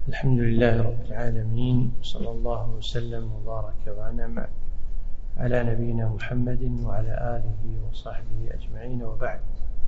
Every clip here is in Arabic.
الحمد لله رب العالمين، صلى الله وسلم وبارك وأنعم على نبينا محمد وعلى آله وصحبه أجمعين، وبعد.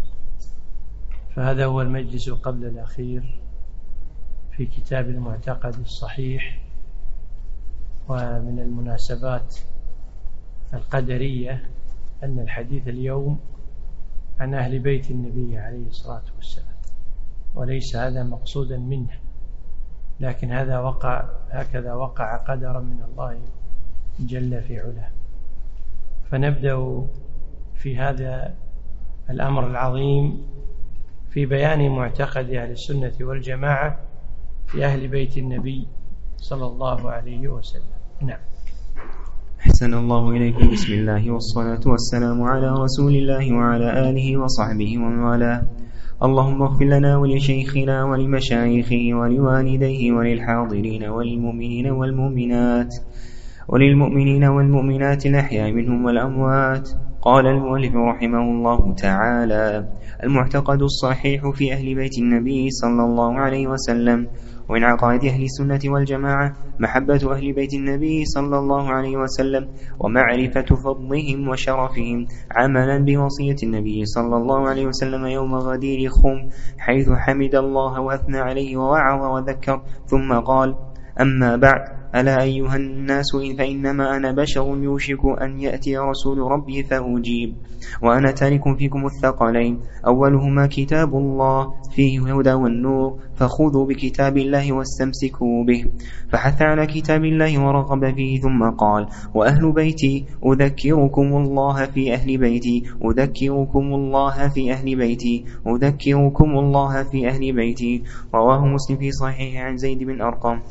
فهذا هو المجلس قبل الأخير في كتاب المعتقد الصحيح. ومن المناسبات القدرية أن الحديث اليوم عن أهل بيت النبي عليه الصلاة والسلام، وليس هذا مقصودا منه، لكن هكذا وقع قدرا من الله جل في علاه. فنبدأ في هذا الأمر العظيم في بيان معتقد أهل السنة والجماعة في أهل بيت النبي صلى الله عليه وسلم. نعم. أحسن الله إليكم. بسم الله والصلاة والسلام على رسول الله وعلى آله وصحبه ومن والاه. اللهم اغفر لنا ولشيخنا ولمشايخه ولوالديه وللحاضرين والمؤمنين والمؤمنات الأحياء منهم والأموات. قال المؤلف رحمه الله تعالى: المعتقد الصحيح في أهل بيت النبي صلى الله عليه وسلم. ومن عقائد أهل السنة والجماعة محبة أهل بيت النبي صلى الله عليه وسلم ومعرفة فضلهم وشرفهم، عملا بوصية النبي صلى الله عليه وسلم يوم غدير خم، حيث حمد الله وأثنى عليه ووعظ وذكر، ثم قال: أما بعد، ألا أيها الناس فإنما أنا بشر يوشك أن يأتي رسول ربي فأجيب، وأنا تارك فيكم الثقلين، أولهما كتاب الله فيه هدى والنور، فخذوا بكتاب الله واستمسكوا به. فحث على كتاب الله ورغب فيه، ثم قال: وأهل بيتي أذكركم الله في أهل بيتي، أذكركم الله في أهل بيتي، أذكركم الله في أهل بيتي. رواه مسلم في صحيح عن زيد بن أرقم.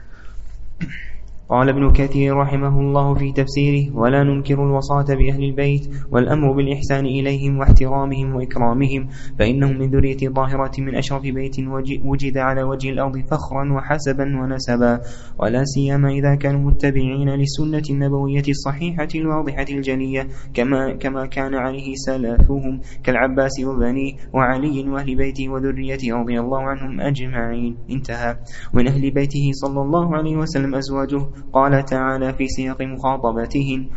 قال ابن كثير رحمه الله في تفسيره: ولا ننكر الوصاة بأهل البيت والأمر بالإحسان إليهم واحترامهم وإكرامهم، فإنهم من ذرية ظاهرة من أشرف بيت وجد على وجه الأرض فخرا وحسبا ونسبا، ولا سيما إذا كانوا متبعين للسنة النبوية الصحيحة الواضحة الجلية، كما كان عليه سلفهم كالعباس وبنيه وعلي وأهل بيته وذريته رضي الله عنهم أجمعين. انتهى. ومن أهل بيته صلى الله عليه وسلم أزواجه. قال تعالى في سياق مخاطبتهن: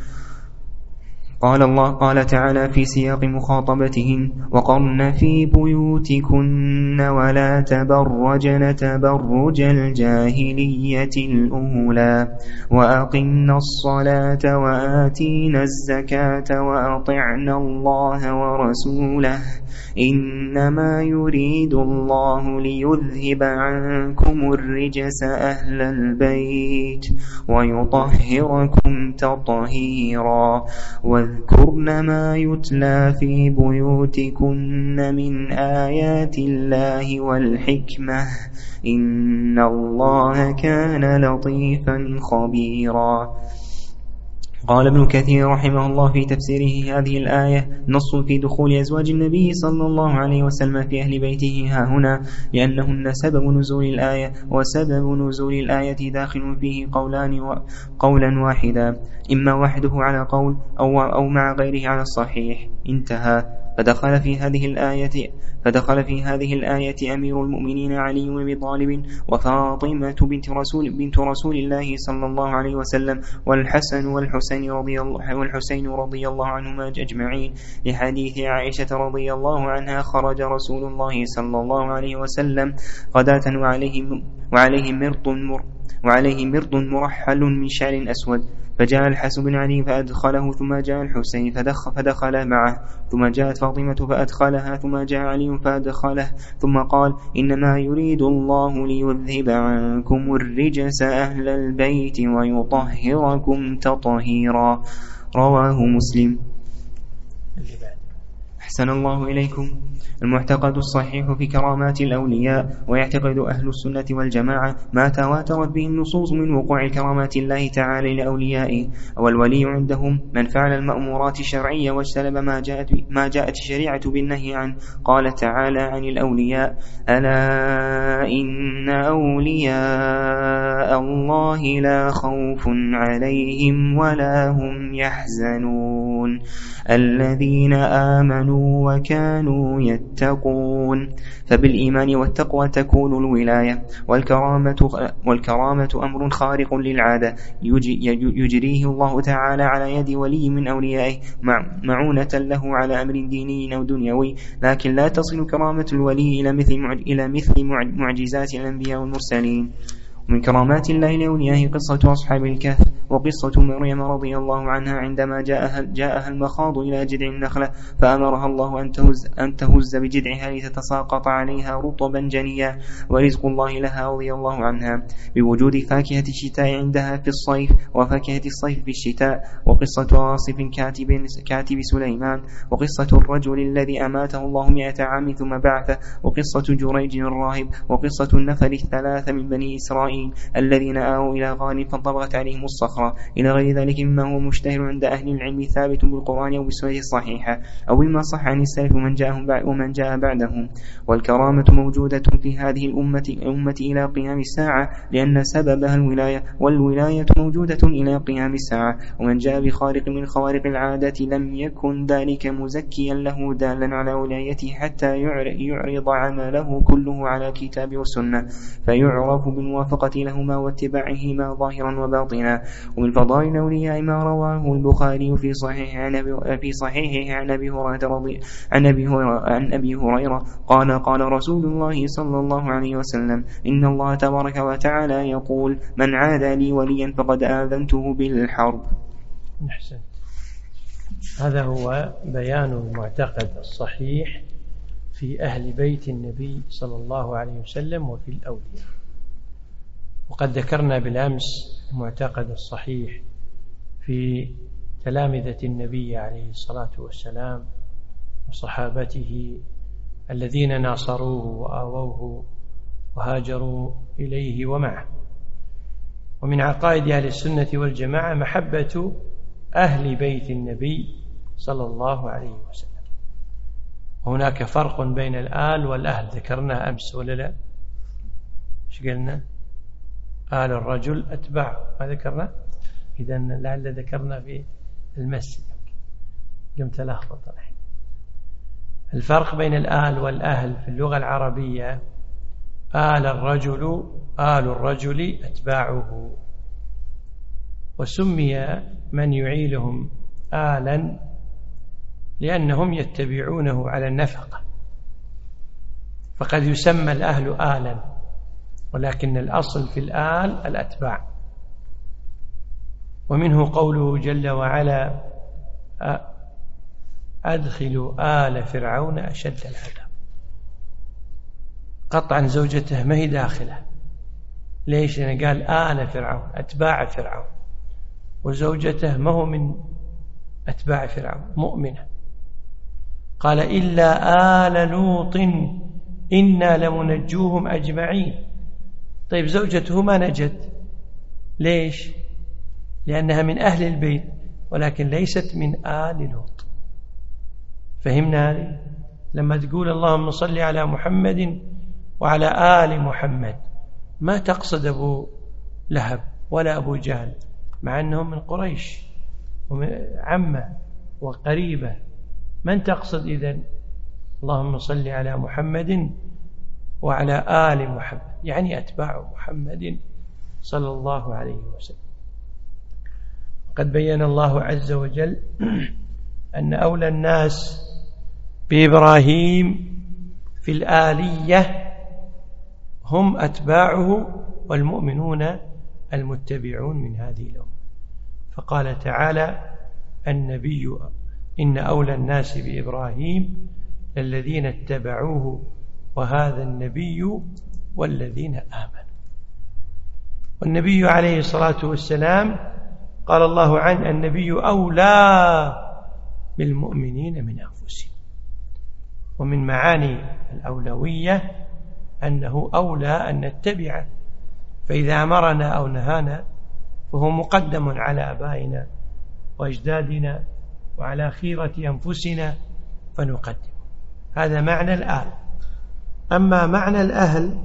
قال تعالى في سياق مخاطبتهن: وقرن في بيوتكن ولا تبرجن تبرج الجاهلية الأولى، وأقمنا الصلاة وآتينا الزكاة وأطعنا الله ورسوله، إنما يريد الله ليذهب عنكم الرجس أهل البيت ويطهركم تطهيرا، واذكرن ما يتلى في بيوتكن من آيات الله والحكمة، إن الله كان لطيفا خبيرا. قال ابن كثير رحمه الله في تفسيره: هذه الآية نص في دخول أزواج النبي صلى الله عليه وسلم في أهل بيته ها هنا، لأنهن سبب نزول الآية، وسبب نزول الآية داخل فيه قولا واحدا، إما وحده على قول أو مع غيره على الصحيح. انتهى. فدخل في هذه الآية أمير المؤمنين علي بن أبي طالب، وفاطمة بنت رسول الله صلى الله عليه وسلم، والحسن والحسين رضي الله عنهما أجمعين، لحديث عائشة رضي الله عنها: خرج رسول الله صلى الله عليه وسلم غداة وعليه مرط مرحل من شعر أسود، فجاء الحسن بن علي فأدخله، ثم جاء الحسين فدخل معه، ثم جاءت فاطمة فأدخلها، ثم جاء علي فأدخله، ثم قال: إنما يريد الله ليذهب عنكم الرجس أهل البيت ويطهركم تطهيرا. رواه مسلم. أحسن الله إليكم. المعتقد الصحيح في كرامات الأولياء. ويعتقد أهل السنة والجماعة ما تواترت به النصوص من وقوع كرامات الله تعالى لأوليائه، والولي عندهم من فعل المأمورات الشرعية واجتنب ما جاءت الشريعة بالنهي عنه. قال تعالى عن الأولياء: ألا إن أولياء الله لا خوف عليهم ولا هم يحزنون. المفلحون الذين آمنوا وكانوا يتقون. فبالإيمان والتقوى تكون الولاية، والكرامة أمر خارق للعادة يجريه الله تعالى على يد ولي من أوليائه معونة له على أمر ديني أو دنيوي، لكن لا تصل كرامة الولي إلى مثل معجزات الأنبياء والمرسلين. ومن كرامات الله لأوليائه قصة أصحاب الكهف، وقصة مريم رضي الله عنها عندما جاءها المخاض إلى جذع النخلة فأمرها الله أن تهز بجذعها لتتساقط عليها رطبا جنيا، ورزق الله لها رضي الله عنها بوجود فاكهة الشتاء عندها في الصيف وفاكهة الصيف في الشتاء. وقصة آصف كاتب سليمان، وقصة الرجل الذي أماته الله 100 عام ثم بعثه، وقصة جريج الراهب، وقصة النفر 3 من بني إسرائيل الذين آووا إلى غار فانطبقت عليهم الصخرة، إلى غير ذلك مما هو مشتهر عند أهل العلم ثابت بالقرآن أو بالسنة الصحيحة أو بما صح عن السلف ومن جاء بعدهم. والكرامة موجودة في هذه الأمة إلى قيام الساعة لأن سببها الولاية، والولاية موجودة إلى قيام الساعة. ومن جاء بخارق من خوارق العادة لم يكن ذلك مزكيا له دالا على ولايته حتى يعرض عمله كله على كتاب والسنة فيعرف بالموافقة لهما واتباعهما ظاهرا وباطنا. ومن فضائل الأولياء ما رواه البخاري في صحيحه عن أبي هريرة قال رسول الله صلى الله عليه وسلم: إن الله تبارك وتعالى يقول: من عادى لي وليا فقد آذنته بالحرب. أحسن. هذا هو بيان المعتقد الصحيح في أهل بيت النبي صلى الله عليه وسلم وفي الأولياء. وقد ذكرنا بالأمس المعتقد الصحيح في تلامذة النبي عليه الصلاة والسلام وصحابته الذين ناصروه وآووه وهاجروا إليه ومعه. ومن عقائد أهل السنة والجماعة محبة أهل بيت النبي صلى الله عليه وسلم. وهناك فرق بين الآل والأهل ذكرناه أمس ولا لا؟ ايش قلنا؟ آل الرجل أتباع، ما ذكرنا؟ إذن لعل ذكرنا في المسجد قمت لخبط الحين. الفرق بين الآل والأهل في اللغة العربية: آل الرجل أتباعه، وسمي من يعيلهم آلا لأنهم يتبعونه على النفقة، فقد يسمى الأهل آلا، ولكن الأصل في الآل الأتباع. ومنه قوله جل وعلا: أدخلوا آل فرعون أشد العذاب. قطعا زوجته ما هي داخلة. ليش؟ لأنه قال آل فرعون، أتباع فرعون، وزوجته ما هو من أتباع فرعون، مؤمنة. قال: إلا آل لوط إنا لمنجوهم أجمعين. طيب زوجته ما نجت، ليش؟ لأنها من أهل البيت ولكن ليست من آل لوط. فهمنا؟ لما تقول اللهم صل على محمد وعلى آل محمد ما تقصد أبو لهب ولا أبو جهل، مع أنهم من قريش وعمة وقريبة. من تقصد إذن؟ اللهم صل على محمد وعلى آل محمد، يعني أتباع محمد صلى الله عليه وسلم. قد بين الله عز وجل أن أولى الناس بإبراهيم في الآلية هم أتباعه والمؤمنون المتبعون من هذه الأمة. فقال تعالى: النبي إن أولى الناس بإبراهيم الذين اتبعوه وهذا النبي والذين آمنوا. والنبي عليه الصلاة والسلام قال الله عنه: النبي أولى بالمؤمنين من أنفسهم. ومن معاني الأولوية أنه أولى أن نتبعه، فإذا أمرنا أو نهانا فهو مقدم على آبائنا وأجدادنا وعلى خيرة أنفسنا فنقدم. هذا معنى الآل. أما معنى الأهل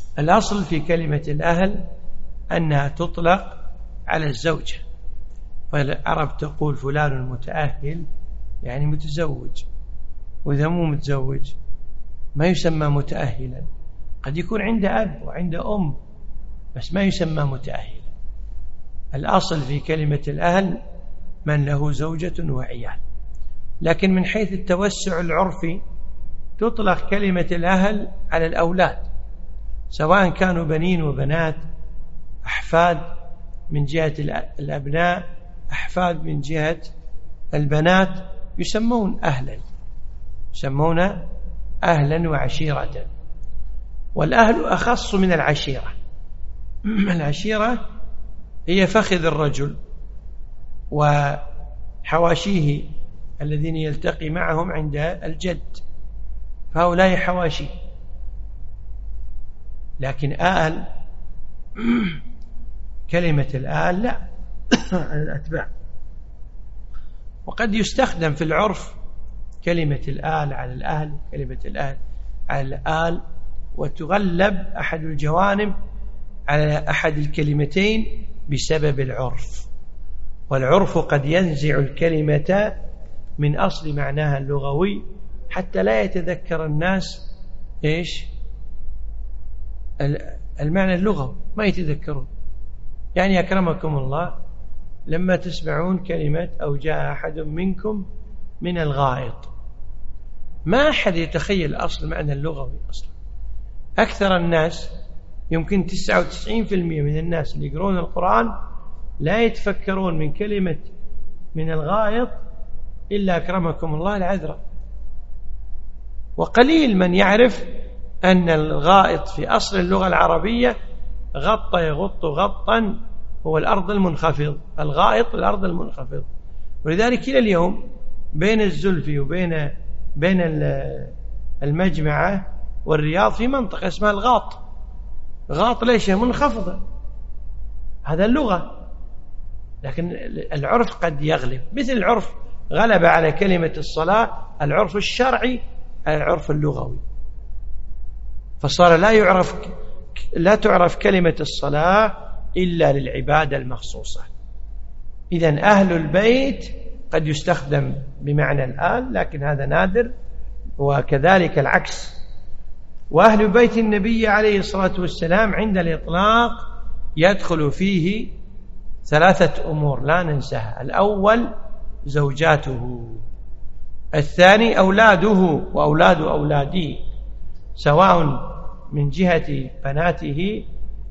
الأصل في كلمة الأهل أنها تطلق على الزوجة، والعرب تقول فلان متأهل يعني متزوج، وإذا مو متزوج ما يسمى متأهلا. قد يكون عنده أب وعنده أم بس ما يسمى متأهلا. الأصل في كلمة الأهل من له زوجة وعيال، لكن من حيث التوسع العرفي تطلق كلمة الأهل على الأولاد، سواء كانوا بنين وبنات، أحفاد من جهة الأبناء، أحفاد من جهة البنات، يسمون أهلا، يسمون أهلا وعشيرة. والأهل أخص من العشيرة. العشيرة هي فخذ الرجل وحواشيه الذين يلتقي معهم عند الجد، فهؤلاء حواشي. لكن آل كلمة الآل لا الأتباع. وقد يستخدم في العرف كلمة الآل على الأهل، كلمة الأهل على الآل، وتغلب أحد الجوانب على أحد الكلمتين بسبب العرف. والعرف قد ينزع الكلمة من أصل معناها اللغوي حتى لا يتذكر الناس إيش المعنى اللغوي، ما يتذكرون. يعني أكرمكم الله لما تسمعون كلمة أو جاء أحد منكم من الغائط، ما أحد يتخيل أصل معنى اللغوي أصلا. أكثر الناس يمكن 99% من الناس اللي يقرون القرآن لا يتفكرون من كلمة من الغائط إلا أكرمكم الله العذراء. وقليل من يعرف أن الغائط في أصل اللغة العربية غط يغط غطا هو الأرض المنخفض، الغائط الأرض المنخفض. ولذلك إلى اليوم بين الزلفي وبين المجمعة والرياض في منطقة اسمها الغاط. غاط ليش؟ منخفضة، هذا اللغة. لكن العرف قد يغلب، مثل العرف غلب على كلمة الصلاة العرف الشرعي على العرف اللغوي، فصار لا تعرف كلمة الصلاة إلا للعبادة المخصوصة. إذن أهل البيت قد يستخدم بمعنى الآل، لكن هذا نادر، وكذلك العكس. وأهل بيت النبي عليه الصلاة والسلام عند الإطلاق يدخل فيه 3 أمور لا ننساها: الأول زوجاته، الثاني أولاده وأولاد أولاده، سواء من جهة بناته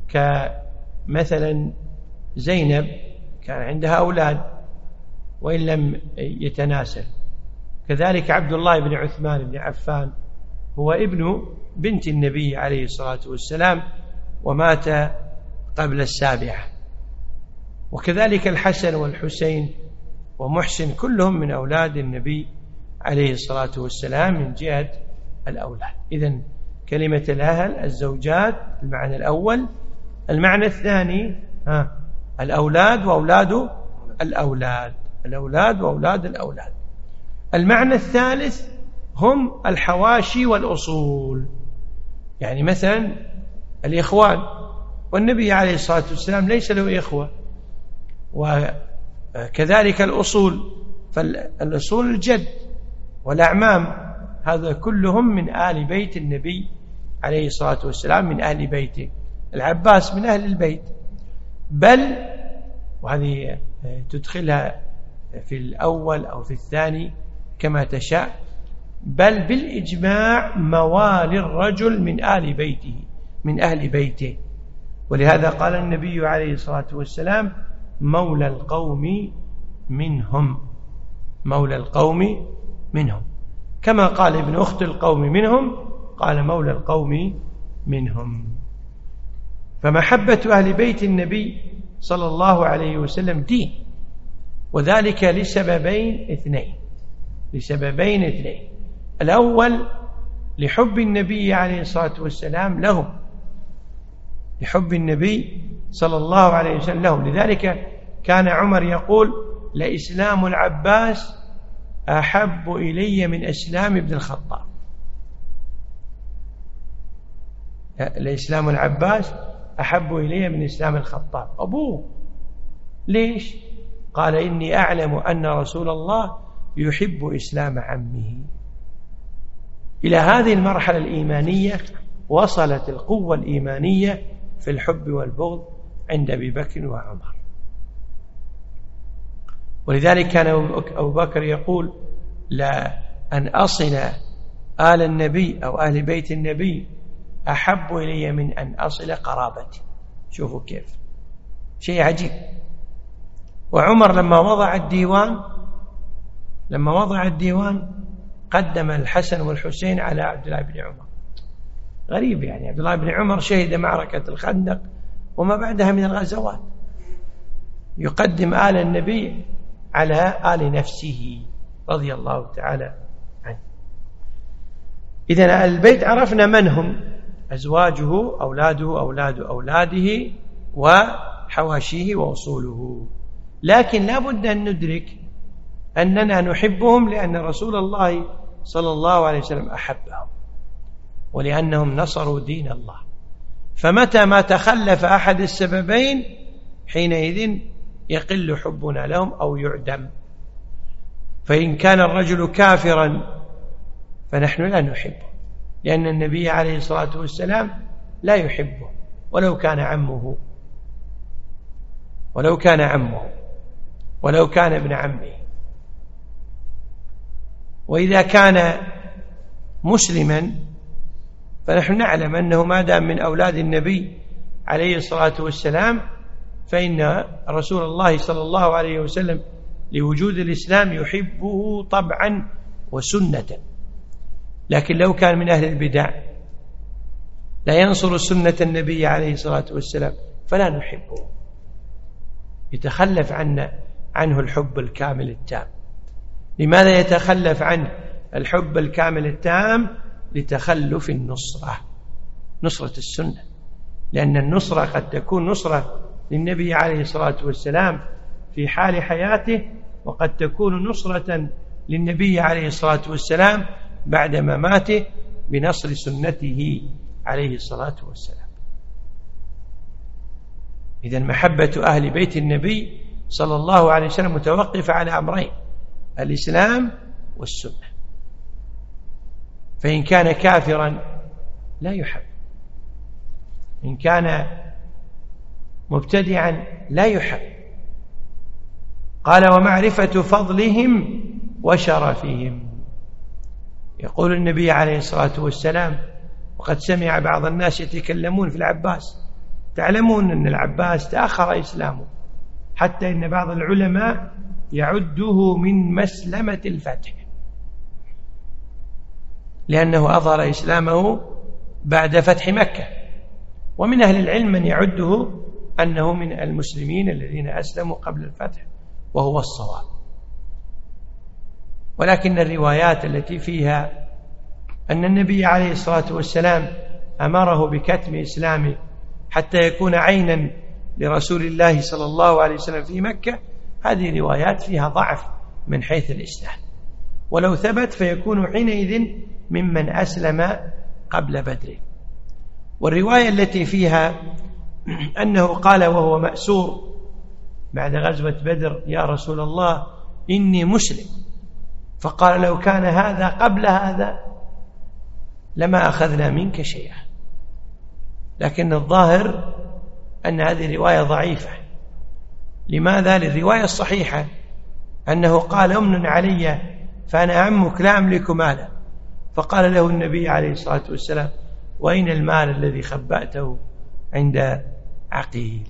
كمثلا زينب كان عندها أولاد وإن لم يتناسل، كذلك عبد الله بن عثمان بن عفان هو ابن بنت النبي عليه الصلاة والسلام ومات قبل 7، وكذلك الحسن والحسين ومحسن كلهم من أولاد النبي عليه الصلاة والسلام من جهة الأولاد. إذن كلمة الأهل الزوجات المعنى الأول. المعنى الثاني الأولاد وأولاد الأولاد، الأولاد وأولاد الأولاد. المعنى الثالث هم الحواشي والأصول، يعني مثلا الإخوان، والنبي عليه الصلاة والسلام ليس له إخوة. وكذلك الأصول، فالأصول الجد والأعمام، هذا كلهم من آل بيت النبي عليه الصلاة والسلام، من أهل بيته. العباس من أهل البيت، بل وهذه تدخلها في الأول أو في الثاني كما تشاء، بل بالإجماع موالي الرجل من آل بيته، من أهل بيته. ولهذا قال النبي عليه الصلاة والسلام مولى القوم منهم، مولى القوم منهم، كما قال ابن أخت القوم منهم قال مولى القوم منهم. فمحبة أهل بيت النبي صلى الله عليه وسلم دين، وذلك لسببين اثنين. الأول لحب النبي عليه الصلاة والسلام لهم، لحب النبي صلى الله عليه وسلم لهم. لذلك كان عمر يقول لإسلام العباس أحب إلي من إسلام ابن الخطاب. لإسلام العباس أحب إلي من إسلام الخطاب أبوه. ليش؟ قال إني أعلم أن رسول الله يحب إسلام عمه. إلى هذه المرحلة الإيمانية وصلت القوة الإيمانية في الحب والبغض عند أبي بكر وعمر. ولذلك كان أبو بكر يقول: لا أن أصل آل النبي أو أهل بيت النبي أحب إلي من أن أصل قرابتي. شوفوا كيف شيء عجيب. وعمر لما وضع الديوان قدم الحسن والحسين على عبد الله بن عمر. غريب، يعني عبد الله بن عمر شهد معركة الخندق وما بعدها من الغزوات، يقدم آل النبي على آل نفسه رضي الله تعالى عنه. إذن البيت عرفنا من هم: أزواجه، أولاده، أولاد أولاده، وحواشيه وأصوله. لكن لا بد أن ندرك أننا نحبهم لأن رسول الله صلى الله عليه وسلم أحبهم، ولأنهم نصروا دين الله. فمتى ما تخلف أحد السببين حينئذ يقل حبنا لهم أو يعدم. فإن كان الرجل كافرا فنحن لا نحبه، لأن النبي عليه الصلاة والسلام لا يحبه ولو كان عمه، ولو كان ابن عمه. وإذا كان مسلما فنحن نعلم أنه ما دام من أولاد النبي عليه الصلاة والسلام فإن رسول الله صلى الله عليه وسلم لوجود الإسلام يحبه طبعا وسنة. لكن لو كان من أهل البدع لا ينصر سنة النبي عليه الصلاة والسلام فلا نحبه، يتخلف عنه الحب الكامل التام. لماذا يتخلف عنه الحب الكامل التام؟ لتخلف نصرة السنة، لأن النصرة قد تكون نصرة للنبي عليه الصلاة والسلام في حال حياته، وقد تكون نصرة للنبي عليه الصلاة والسلام بعد مماته بنصر سنته عليه الصلاة والسلام. إذن محبة أهل بيت النبي صلى الله عليه وسلم متوقفة على أمرين: الإسلام والسنة. فإن كان كافرا لا يحب، إن كان مبتدعا لا يحب. قال: ومعرفة فضلهم وشرفهم. يقول النبي عليه الصلاة والسلام: وقد سمع بعض الناس يتكلمون في العباس. تعلمون أن العباس تأخر إسلامه، حتى إن بعض العلماء يعده من مسلمة الفتح، لأنه أظهر إسلامه بعد فتح مكة. ومن أهل العلم من يعده أنه من المسلمين الذين أسلموا قبل الفتح، وهو الصواب. ولكن الروايات التي فيها أن النبي عليه الصلاة والسلام أمره بكتم إسلامه حتى يكون عينا لرسول الله صلى الله عليه وسلم في مكة، هذه روايات فيها ضعف من حيث الإسناد، ولو ثبت فيكون حينئذ ممن أسلم قبل بدر. والرواية التي فيها أنه قال وهو مأسور بعد غزوة بدر: يا رسول الله إني مسلم. فقال: لو كان هذا قبل هذا لما أخذنا منك شيئا. لكن الظاهر أن هذه رواية ضعيفة. لماذا؟ للرواية الصحيحة أنه قال: أمن علي فأنا عمك لا أملك مالا. فقال له النبي عليه الصلاة والسلام: وأين المال الذي خبأته عند عقيل؟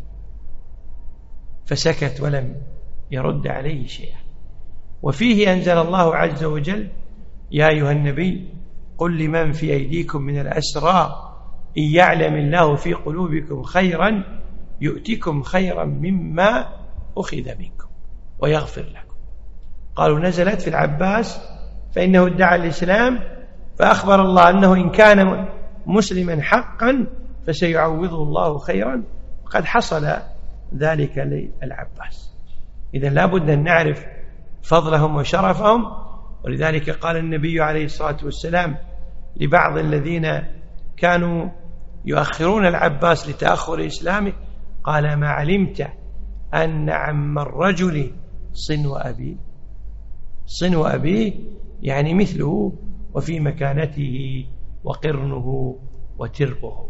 فسكت ولم يرد عليه شيئا. وفيه أنزل الله عز وجل: يا أيها النبي قل لمن في أيديكم من الأسرى إن يعلم الله في قلوبكم خيرا يؤتكم خيرا مما أخذ منكم ويغفر لكم. قالوا: نزلت في العباس فإنه ادعى الإسلام، فأخبر الله أنه إن كان مسلما حقا فسيعوضه الله خيرا، وقد حصل ذلك للعباس. إذن لا بد أن نعرف فضلهم وشرفهم. ولذلك قال النبي عليه الصلاة والسلام لبعض الذين كانوا يؤخرون العباس لتأخر إسلامه: قال: ما علمت أن عم الرجل صنو أبيه. صنو أبيه يعني مثله وفي مكانته وقرنه وتربه.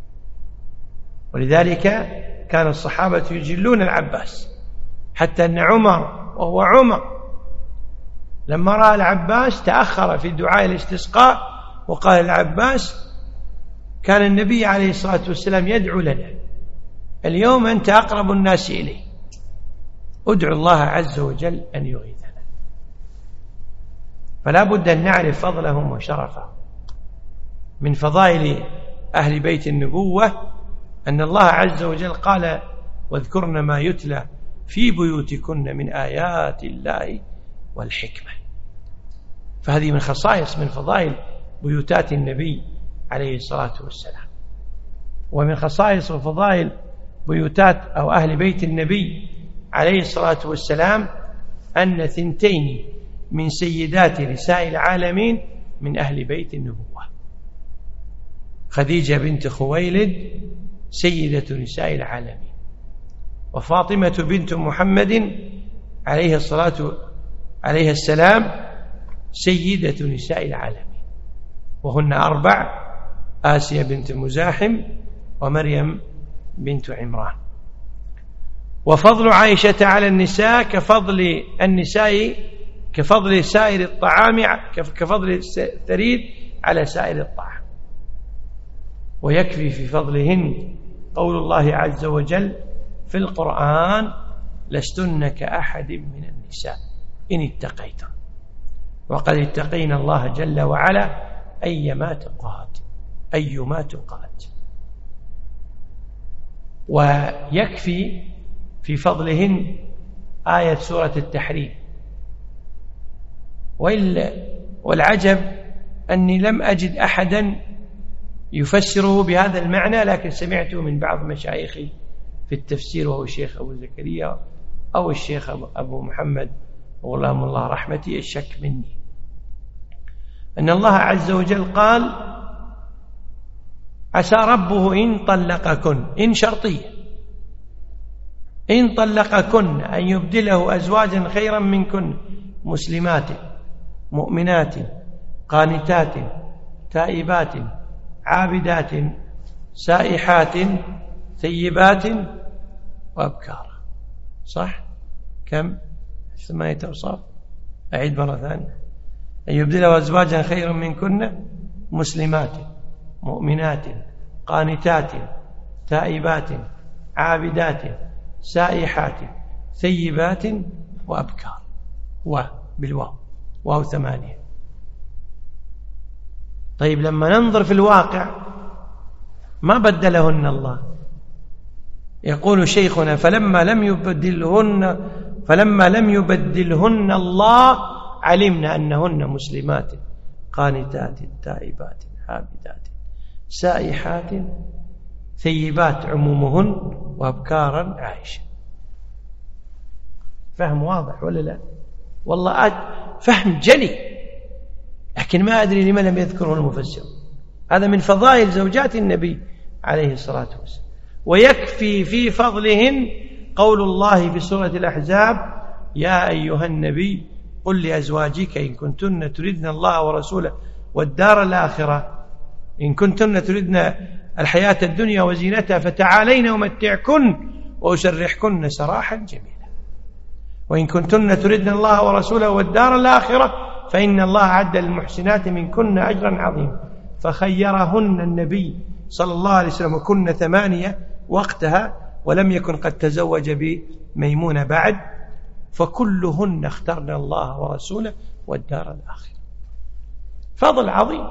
ولذلك كان الصحابة يجلون العباس، حتى أن عمر وهو عمر لما رأى العباس تأخر في دعاء الاستسقاء وقال العباس: كان النبي عليه الصلاة والسلام يدعو لنا، اليوم أنت أقرب الناس إليه، ادعو الله عز وجل أن يغيثنا. فلا بد أن نعرف فضلهم وشرفهم. من فضائل أهل بيت النبوة أن الله عز وجل قال: واذكرن ما يتلى في بيوتكن من آيات الله والحكمة. فهذه من خصائص من فضائل بيوتات النبي عليه الصلاة والسلام. ومن خصائص وفضائل بيوتات أو أهل بيت النبي عليه الصلاة والسلام أن 2 من سيدات نساء العالمين من أهل بيت النبوة: خديجة بنت خويلد سيدة نساء العالمين، وفاطمة بنت محمد عليه السلام سيدة نساء العالمين، وهن 4: آسيا بنت مزاحم، ومريم بنت عمران. وفضل عائشة على النساء كفضل سائر الطعام، كفضل الثريد على سائر الطعام. ويكفي في فضلهن قول الله عز وجل في القرآن: لستن كأحد من النساء إن اتقيتم. وقد اتقينا الله جل وعلا أيما تقات. ويكفي في فضلهن آية سورة التحريم. والعجب أني لم أجد أحدا يفسره بهذا المعنى، لكن سمعته من بعض مشايخي في التفسير، وهو الشيخ أبو زكريا أو الشيخ أبو محمد ولهم الله رحمتي الشك مني، أن الله عز وجل قال: عسى ربه إن طلقكن، إن شرطية، إن طلقكن أن يبدله أزواجا خيرا منكن مسلمات مؤمنات قانتات تائبات عابدات سائحات ثيبات وأبكار. صح؟ كم؟ 8 أوصاف. أعيد مرة ثانية: أن يبدله أزواجا خيرا منكن مسلمات مؤمنات قانتات تائبات عابدات سائحات ثيبات وأبكار. بالواو، واو 8. طيب لما ننظر في الواقع ما بدلهن الله. يقول شيخنا: فلما لم يبدلهن الله علمنا أنهن مسلمات قانتات تائبات عابدات سائحات ثيبات عمومهن وأبكارا عائشة. فهم واضح ولا لا؟ والله فهم جلي، لكن ما أدري لما لم يذكره المفسر. هذا من فضائل زوجات النبي عليه الصلاة والسلام. ويكفي في فضلهن قول الله في سورة الأحزاب: يا أيها النبي قل لأزواجك إن كنتن تردن الله ورسوله والدار الآخرة، إن كنتن تردن الحياة الدنيا وزينتها فتعالين أمتعكن وأسرحكن سراحا جميلا، وإن كنتن تردن الله ورسوله والدار الآخرة فإن الله أعد للمحسنات منكن أجرا عظيما. فخيرهن النبي صلى الله عليه وسلم، وكن 8 وقتها، ولم يكن قد تزوج بميمونة بعد، فكلهن اخترن الله ورسوله والدار الآخرة. فضل عظيم.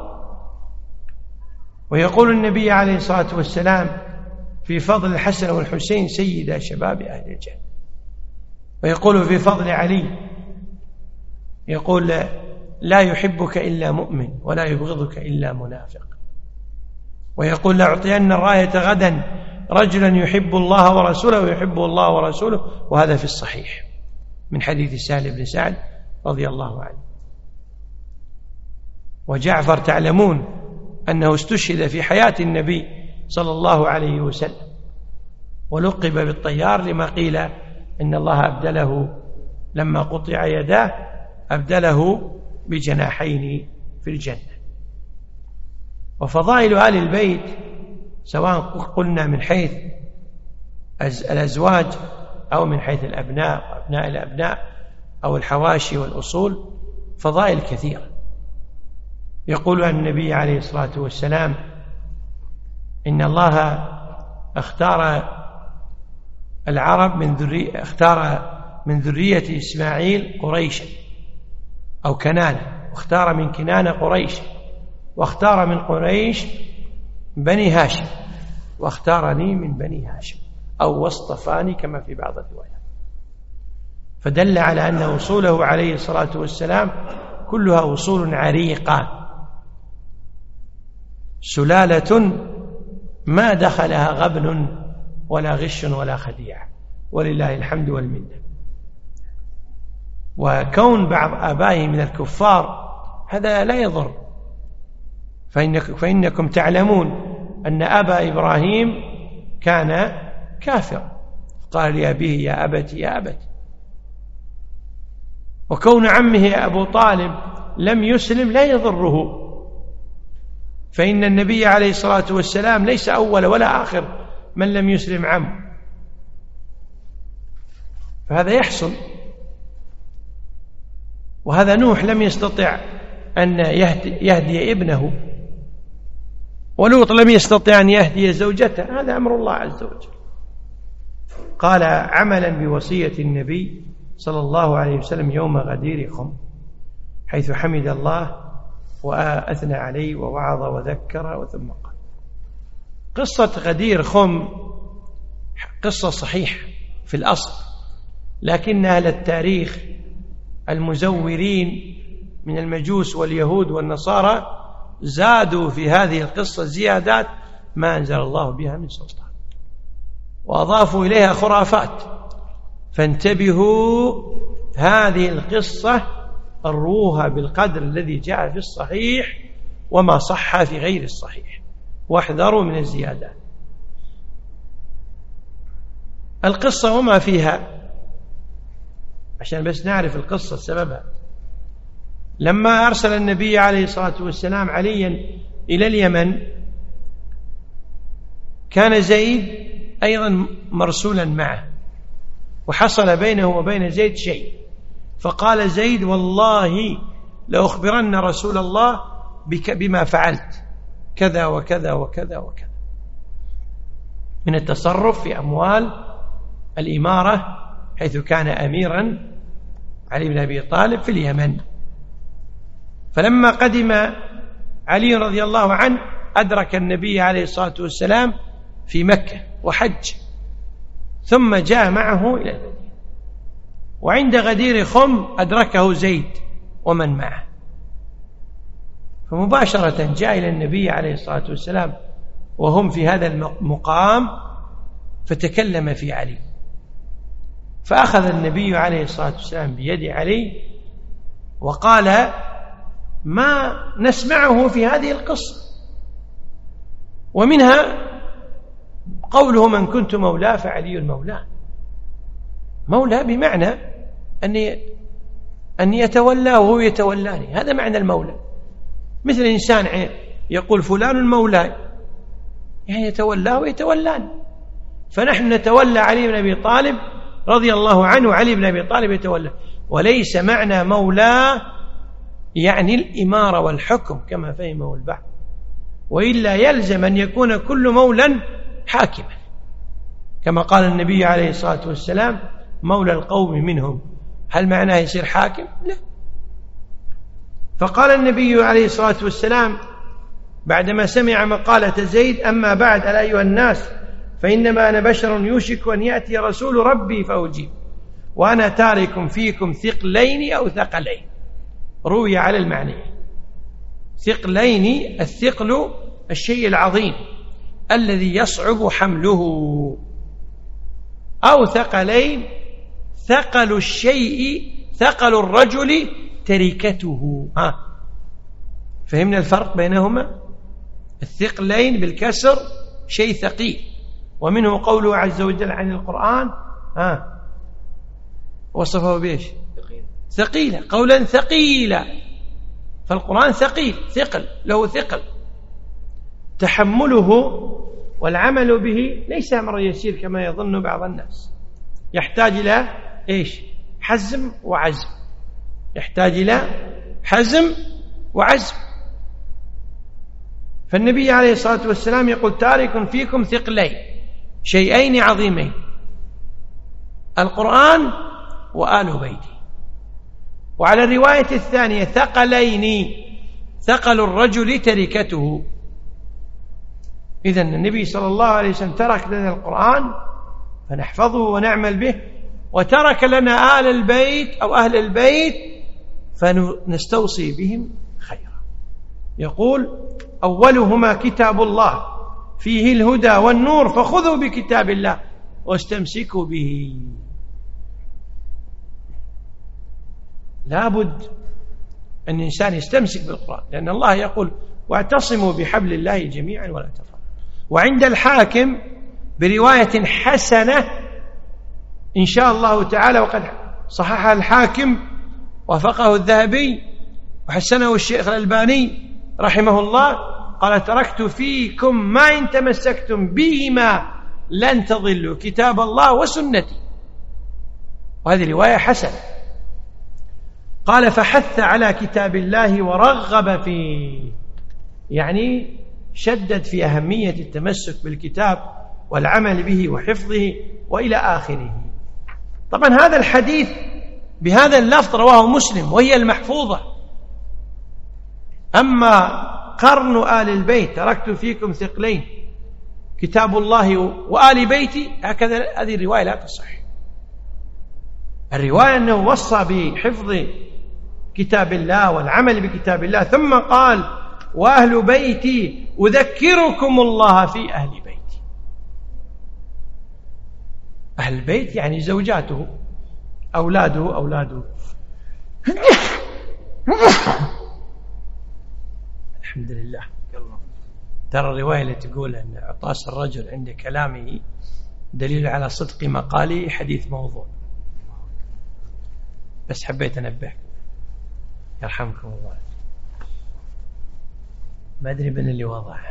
ويقول النبي عليه الصلاة والسلام في فضل الحسن والحسين سيدا شباب أهل الجنة. ويقول في فضل علي، يقول: لا يحبك إلا مؤمن ولا يبغضك إلا منافق. ويقول: لأعطين الراية غدا رجلا يحب الله ورسوله ويحبه الله ورسوله، وهذا في الصحيح من حديث سهل بن سعد رضي الله عنه. وجعفر تعلمون أنه استشهد في حياة النبي صلى الله عليه وسلم، ولقب بالطيار لما قيل إن الله أبدله لما قطع يداه أبدله بجناحين في الجنة. وفضائل آل البيت سواء قلنا من حيث الأزواج أو من حيث الأبناء وأبناء الأبناء أو الحواشي والأصول فضائل كثيرة. يقول عن النبي عليه الصلاة والسلام إن الله اختار العرب اختار من ذرية إسماعيل قريشا أو كنانة، واختار من كنانة قريش، واختار من قريش بني هاشم، واختارني من بني هاشم، أو واصطفاني كما في بعض الروايات. فدل على أن وصوله عليه الصلاة والسلام كلها وصول عريقة، سلالة ما دخلها غبن ولا غش ولا خديعة، ولله الحمد والمنة. وكون بعض آبائه من الكفار هذا لا يضر، فإنكم تعلمون أن أبا إبراهيم كان كافر، قال لأبيه يا أبت يا أبت. وكون عمه أبو طالب لم يسلم لا يضره، فإن النبي عليه الصلاة والسلام ليس أول ولا آخر من لم يسلم عمه، فهذا يحصل. وهذا نوح لم يستطع أن يهدي ابنه، ولوط لم يستطع أن يهدي زوجته، هذا أمر الله عز وجل. قال عملا بوصية النبي صلى الله عليه وسلم يوم غدير خم، حيث حمد الله وأثنى عليه ووعظ وذكر، وثم قال. قصة غدير خم قصة صحيحة في الأصل، لكن أهل التاريخ المزورين من المجوس واليهود والنصارى زادوا في هذه القصة زيادات ما أنزل الله بها من سلطان، وأضافوا إليها خرافات. فانتبهوا، هذه القصة أروها بالقدر الذي جاء في الصحيح وما صح في غير الصحيح، واحذروا من الزيادات. القصة وما فيها عشان بس نعرف القصة سببها. لما أرسل النبي عليه الصلاة والسلام عليا إلى اليمن، كان زيد أيضا مرسولا معه، وحصل بينه وبين زيد شيء، فقال زيد والله لأخبرن رسول الله بما فعلت كذا وكذا وكذا وكذا من التصرف في أموال الإمارة، حيث كان أميرا علي بن أبي طالب في اليمن. فلما قدم علي رضي الله عنه أدرك النبي عليه الصلاة والسلام في مكة وحج، ثم جاء معه إلى المدينة، وعند غدير خم أدركه زيد ومن معه، فمباشرة جاء إلى النبي عليه الصلاة والسلام وهم في هذا المقام، فتكلم في علي، فأخذ النبي عليه الصلاة والسلام بيد علي وقال ما نسمعه في هذه القصة، ومنها قوله من كنت مولاه فعلي المولى. مولى بمعنى أن يتولاه وهو يتولاني، هذا معنى المولى. مثل إنسان يقول فلان مولى، يعني يتولاه ويتولاني، فنحن نتولى علي بن أبي طالب رضي الله عنه، علي بن أبي طالب يتولى. وليس معنى مولى يعني الإمارة والحكم كما فهمه البعض، وإلا يلزم أن يكون كل مولى حاكما، كما قال النبي عليه الصلاة والسلام مولى القوم منهم، هل معناه يصير حاكم؟ لا. فقال النبي عليه الصلاة والسلام بعدما سمع مقالة زيد أما بعد ألا أيها الناس فإنما أنا بشر يوشك أن يأتي رسول ربي فأجيب، وأنا تارك فيكم ثقلين أو ثقلين، روي على المعنى. ثقلين، الثقل الشيء العظيم الذي يصعب حمله، أو ثقلين ثقل الشيء، ثقل الرجل تركته. فهمنا الفرق بينهما؟ الثقلين بالكسر شيء ثقيل، ومنه قوله عز وجل عن القرآن وصفه بإيش؟ ثقيلة، قولا ثقيلا. فالقرآن ثقيل، ثقل، له ثقل، تحمله والعمل به ليس أمر يسير كما يظن بعض الناس، يحتاج إلى إيش؟ حزم وعزم، يحتاج إلى حزم وعزم. فالنبي عليه الصلاة والسلام يقول تارك فيكم ثقلين، شيئين عظيمين، القرآن وآل بيتي. وعلى الرواية الثانية ثقلين، ثقل الرجل تركته. إذن النبي صلى الله عليه وسلم ترك لنا القرآن فنحفظه ونعمل به، وترك لنا آل البيت أو أهل البيت فنستوصي بهم خيرا. يقول أولهما كتاب الله فيه الهدى والنور فخذوا بكتاب الله واستمسكوا به. لابد أن الإنسان يستمسك بالقرآن، لأن الله يقول واعتصموا بحبل الله جميعا ولا تفرقوا. وعند الحاكم برواية حسنة إن شاء الله تعالى، وقد صححها الحاكم وافقه الذهبي وحسنه الشيخ الألباني رحمه الله، قال تركت فيكم ما إن تمسكتم بهما لن تضلوا، كتاب الله وسنتي. وهذه رواية حسنة. قال فحث على كتاب الله ورغب فيه، يعني شدد في أهمية التمسك بالكتاب والعمل به وحفظه وإلى آخره. طبعا هذا الحديث بهذا اللفظ رواه مسلم وهي المحفوظة. أما قرن آل البيت تركت فيكم ثقلين كتاب الله وآل بيتي، هكذا هذه الرواية لا تصح. الرواية أنه وصى بحفظ كتاب الله والعمل بكتاب الله، ثم قال وأهل بيتي أذكركم الله في أهل بيتي. أهل البيت يعني زوجاته، أولاده الحمد لله. ترى الرواية اللي تقول أن عطاس الرجل عند كلامه دليل على صدق مقاله حديث موضوع، بس حبيت أنبه يرحمكم الله، ما أدري من اللي وضعه.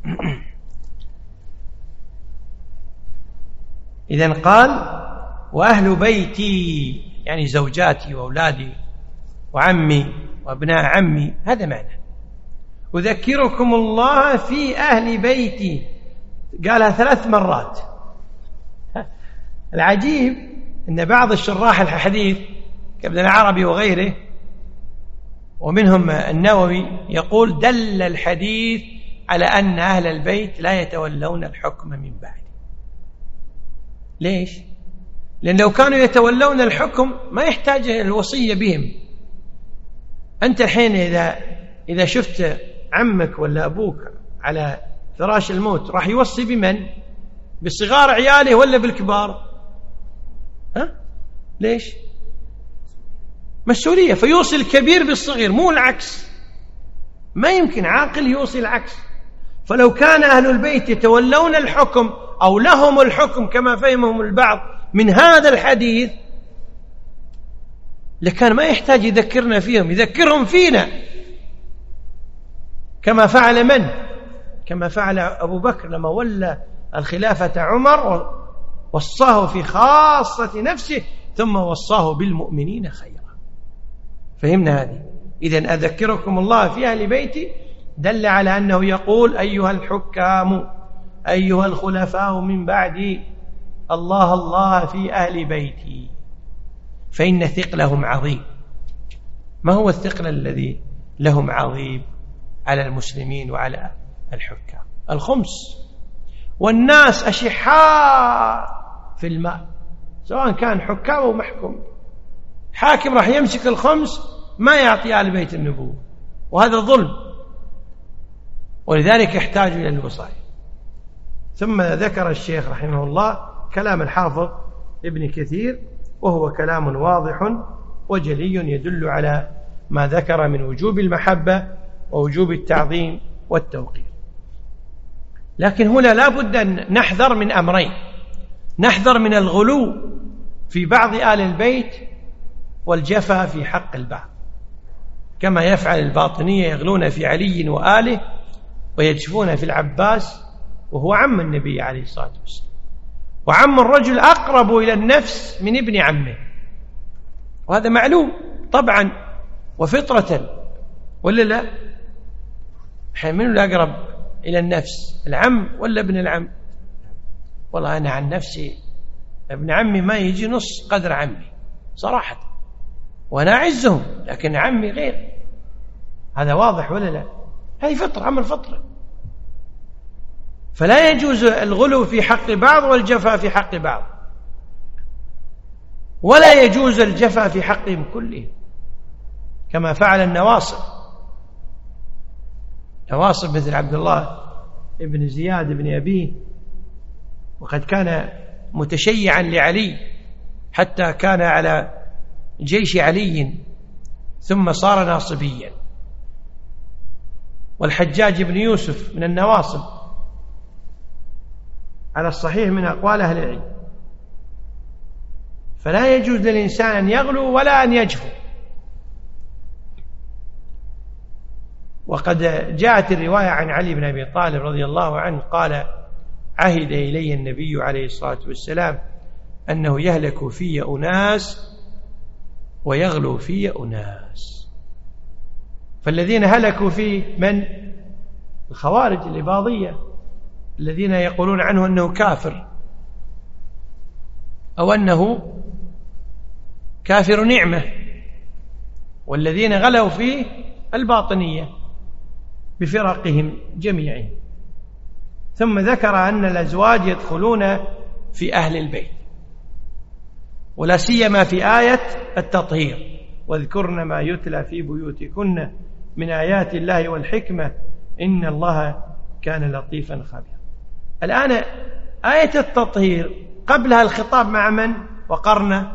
إذن قال وأهل بيتي يعني زوجاتي وأولادي وعمي وابناء عمي، هذا معنى أذكركم الله في أهل بيتي، قالها 3 مرات. العجيب أن بعض الشراح الحديث كابن العربي وغيره ومنهم النووي يقول دل الحديث على أن أهل البيت لا يتولون الحكم من بعد. ليش؟ لأن لو كانوا يتولون الحكم ما يحتاج الوصية بهم. أنت الحين إذا شفت عمك ولا أبوك على فراش الموت راح يوصي بمن؟ بصغار عياله ولا بالكبار؟ ليش؟ مسؤولية، فيوصي الكبير بالصغير مو العكس. ما يمكن عاقل يوصي العكس. فلو كان أهل البيت يتولون الحكم أو لهم الحكم كما فهمهم البعض من هذا الحديث لكان ما يحتاج يذكرنا فيهم، يذكرهم فينا، كما فعل من؟ كما فعل أبو بكر لما ولى الخلافة عمر ووصاه في خاصة نفسه ثم وصاه بالمؤمنين خيرا. فهمنا هذه؟ إذن أذكركم الله في أهل بيتي دل على أنه يقول أيها الحكام أيها الخلفاء من بعدي الله الله في أهل بيتي، فإن ثقلهم عظيم. ما هو الثقل الذي لهم عظيم على المسلمين وعلى الحكام؟ الخمس، والناس أشحاء في المال، سواء كان حكام أو محكوم. حاكم راح يمسك الخمس ما يعطي آل بيت النبوة، وهذا ظلم، ولذلك يحتاج إلى الوصاية. ثم ذكر الشيخ رحمه الله كلام الحافظ ابن كثير، وهو كلام واضح وجلي يدل على ما ذكر من وجوب المحبة ووجوب التعظيم والتوقير. لكن هنا لا بد أن نحذر من أمرين: نحذر من الغلو في بعض آل البيت والجفا في حق البعض، كما يفعل الباطنية يغلون في علي وآله ويجفون في العباس وهو عم النبي عليه الصلاة والسلام، وعم الرجل أقرب إلى النفس من ابن عمه، وهذا معلوم طبعا وفطرة، ولا لا؟ من الأقرب إلى النفس، العم ولا ابن العم؟ والله أنا عن نفسي ابن عمي ما يجي نص قدر عمي صراحة، وأنا أعزهم، لكن عمي غير، هذا واضح ولا لا؟ هذه فطرة، أمر فطرة. فلا يجوز الغلو في حق بعض والجفا في حق بعض، ولا يجوز الجفا في حقهم كلهم كما فعل النواصب مثل عبد الله ابن زياد بن أبيه، وقد كان متشيعا لعلي حتى كان على جيش علي ثم صار ناصبيا. والحجاج بن يوسف من النواصب على الصحيح من أقوال أهل العلم. فلا يجوز للإنسان أن يغلو ولا أن يجفو. وقد جاءت الرواية عن علي بن أبي طالب رضي الله عنه قال: عهد إلي النبي عليه الصلاة والسلام أنه يهلك في أناس ويغلو في أناس. فالذين هلكوا في من؟ الخوارج الإباضية الذين يقولون عنه أنه كافر أو أنه كافر نعمة، والذين غلوا في الباطنية بفرقهم جميعهم. ثم ذكر أن الأزواج يدخلون في أهل البيت، ولا سيما في آية التطهير: واذكرن ما يتلى في بيوتكن من آيات الله والحكمة إن الله كان لطيفا خبيرا. الآن آية التطهير قبلها الخطاب مع من؟ وقرن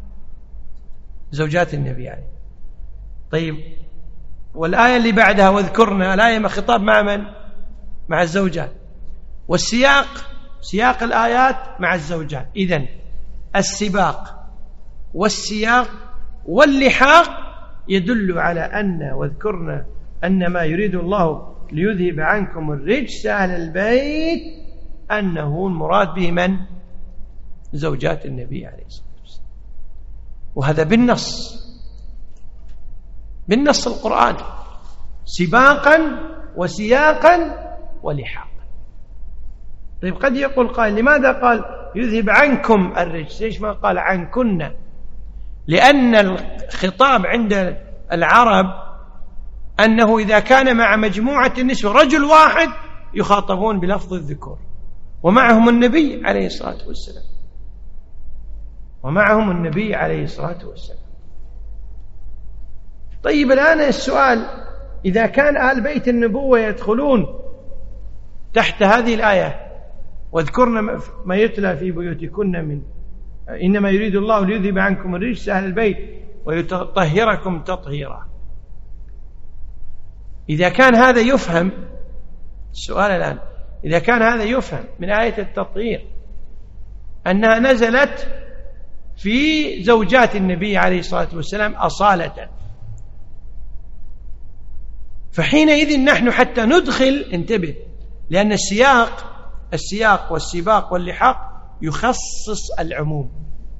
زوجات النبي عليه. طيب، والآية اللي بعدها واذكرن، الآية خطاب مع من؟ مع الزوجات، والسياق سياق الآيات مع الزوجات. إذن السباق والسياق واللحاق يدل على أن واذكرن أن ما يريد الله ليذهب عنكم الرجس أهل البيت أنه المراد به من؟ زوجات النبي عليه الصلاة والسلام. وهذا بالنص القرآني، سباقا وسياقا ولحاقا. طيب، قد يقول قائل: لماذا قال يذهب عنكم الرجس؟ ليش ما قال عنكن؟ لأن الخطاب عند العرب أنه إذا كان مع مجموعة النسوة رجل واحد يخاطبون بلفظ الذكور، ومعهم النبي عليه الصلاة والسلام. طيب، الآن السؤال: إذا كان آل بيت النبوة يدخلون تحت هذه الآية واذكرن ما يتلى في بيوتكن من إنما يريد الله ليذهب عنكم الرجس أهل البيت ويطهركم تطهيرا، إذا كان هذا يفهم، السؤال الآن: إذا كان هذا يفهم من آية التطهير أنها نزلت في زوجات النبي عليه الصلاة والسلام أصالة، فحينئذ نحن حتى ندخل، انتبه، لأن السياق والسباق واللحاق يخصص العموم.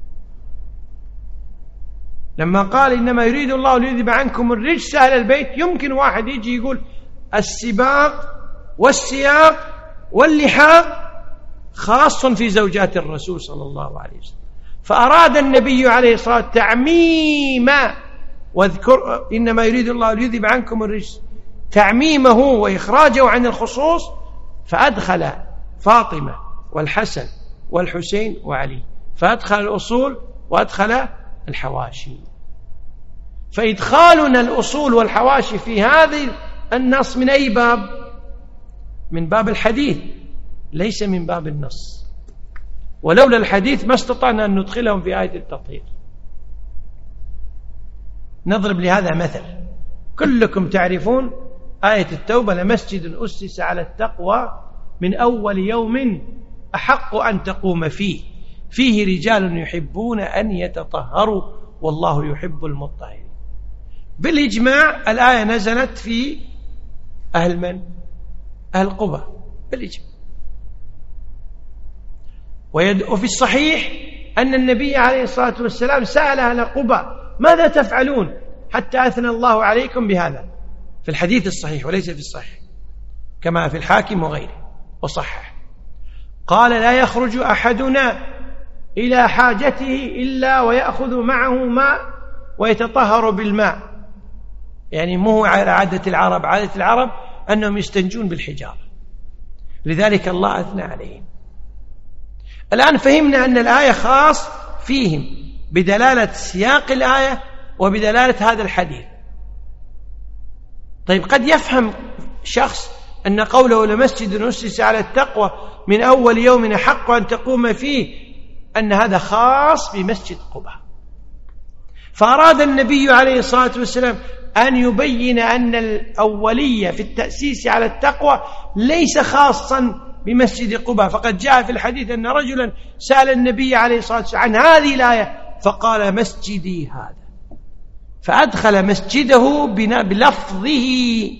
لما قال إنما يريد الله ليذهب عنكم الرجس أهل البيت، يمكن واحد يجي يقول السباق والسياق واللحاق خاص في زوجات الرسول صلى الله عليه وسلم، فأراد النبي عليه الصلاة والسلام تعميم واذكر إنما يريد الله ليذهب عنكم الرجس، تعميمه وإخراجه عن الخصوص، فأدخل فاطمة والحسن والحسين وعلي، فأدخل الأصول وأدخل الحواشي. فإدخالنا الأصول والحواشي في هذه النص من أي باب؟ من باب الحديث، ليس من باب النص. ولولا الحديث ما استطعنا أن ندخلهم في آية التطهير. نضرب لهذا مثل: كلكم تعرفون آية التوبة: لمسجد أسس على التقوى من أول يوم أحق أن تقوم فيه رجال يحبون أن يتطهروا والله يحب المطهرين. بالإجماع الآية نزلت في أهل من؟ أهل قبى بالإجماع. وفي الصحيح أن النبي عليه الصلاة والسلام سأل أهل قبى ماذا تفعلون حتى أثنى الله عليكم بهذا، في الحديث الصحيح وليس في الصحيح كما في الحاكم وغيره وصحح. قال لا يخرج أحدنا إلى حاجته إلا ويأخذ معه ماء ويتطهر بالماء. يعني مو على عادة العرب، عادة العرب أنهم يستنجون بالحجارة، لذلك الله أثنى عليهم. الآن فهمنا أن الآية خاص فيهم بدلالة سياق الآية وبدلالة هذا الحديث. طيب قد يفهم شخص أن قوله لمسجد أسس على التقوى من أول يوم أحق أن تقوم فيه أن هذا خاص بمسجد قباء، فأراد النبي عليه الصلاة والسلام أن يبين أن الأولية في التأسيس على التقوى ليس خاصا بمسجد قباء. فقد جاء في الحديث أن رجلا سأل النبي عليه الصلاة والسلام عن هذه الآية فقال مسجدي هذا، فأدخل مسجده بلفظه.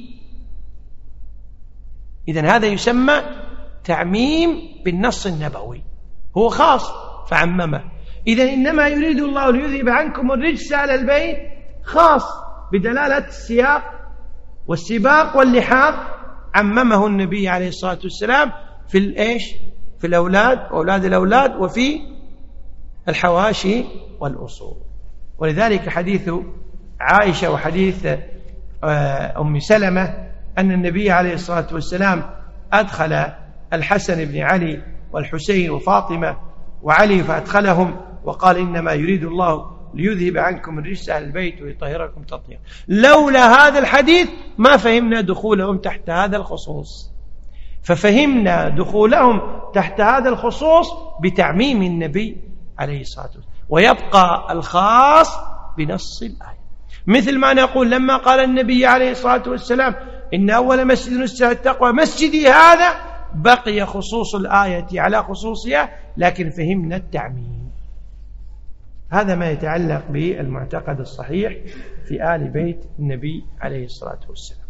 إذن هذا يسمى تعميم بالنص النبوي، هو خاص فعممه. إذن إنما يريد الله ليذهب عنكم الرجس أهل البيت خاص بدلالة السياق والسباق واللحاق، عممه النبي عليه الصلاة والسلام في الإيش؟ في الأولاد وأولاد الأولاد وفي الحواشي والأصول. ولذلك حديث عائشة وحديث أم سلمة أن النبي عليه الصلاة والسلام أدخل الحسن بن علي والحسين وفاطمة وعلي فأدخلهم وقال إنما يريد الله ليذهب عنكم الرجس أهل البيت ويطهركم تطهيرا. لولا هذا الحديث ما فهمنا دخولهم تحت هذا الخصوص، ففهمنا دخولهم تحت هذا الخصوص بتعميم النبي عليه الصلاة والسلام، ويبقى الخاص بنص الآية. مثل ما نقول لما قال النبي عليه الصلاة والسلام إن أول مسجد أسس على التقوى مسجدي هذا، بقي خصوص الآية على خصوصها لكن فهمنا التعميم. هذا ما يتعلق بالمعتقد الصحيح في آل بيت النبي عليه الصلاة والسلام.